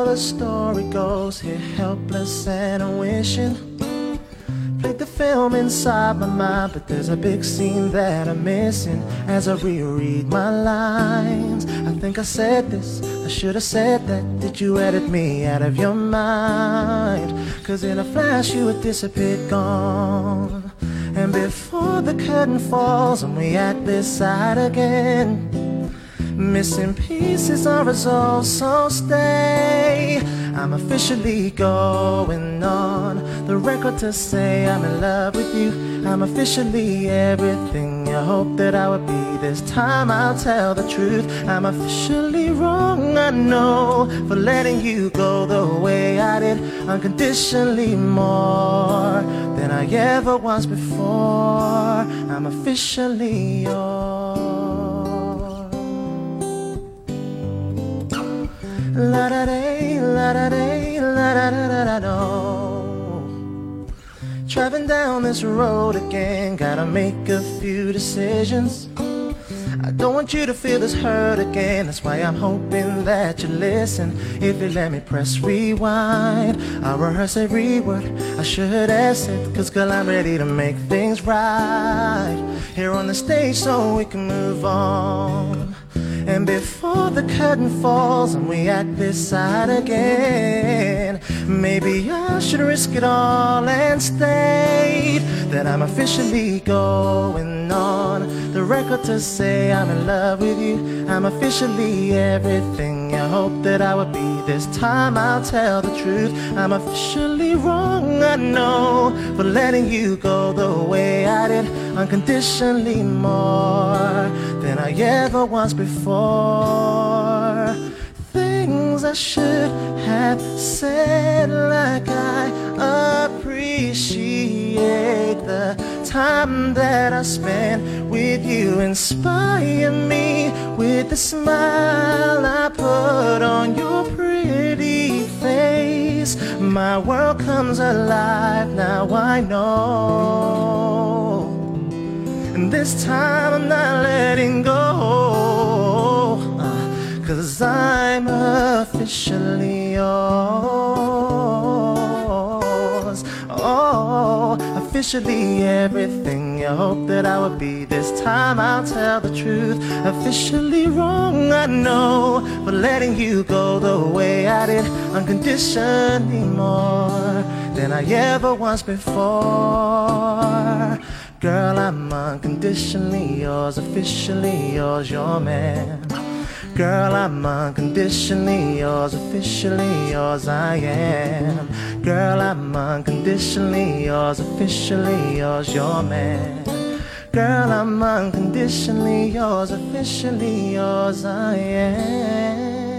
how the story goes, here helpless and wishing. Played the film inside my mind, but there's a big scene that I'm missing. As I reread my lines, I think I said this, I should have said that. Did you edit me out of your mind? Cause in a flash you would disappear, gone. And before the curtain falls and we act this side again, missing pieces are resolved, so stay. I'm officially going on the record to say I'm in love with you. I'm officially everything you hoped that I would be. This time I'll tell the truth. I'm officially wrong, I know, for letting you go the way I did, unconditionally more than I ever was before. I'm officially yours. La da day, la da day, la da da da da do. Driving down this road again, gotta make a few decisions. I don't want you to feel this hurt again, that's why I'm hoping that you listen. If you let me press rewind, I'll rehearse every word I should have said. Cause girl, I'm ready to make things right here on the stage so we can move on. And before the curtain falls and we act this side again, maybe I should risk it all and state that I'm officially going on the record to say I'm in love with you. I'm officially everything you hoped that I would be. This time I'll tell the truth. I'm officially wrong, I know, for letting you go the way I did, unconditionally more than I ever was before. Things I should have said, like I appreciate the time that I spent with you. Inspire me with the smile I put on your pretty face. My world comes alive now, I know. And this time I'm not letting go, cause I'm officially yours. Oh, officially everything you hoped that I would be. This time I'll tell the truth. Officially wrong, I know, for letting you go the way I did, unconditionally more than I ever was before. Girl, I'm unconditionally yours, officially yours, your man. Girl, I'm unconditionally yours, officially yours, I am. Girl, I'm unconditionally yours, officially yours, your man. Girl, I'm unconditionally yours, officially yours, I am.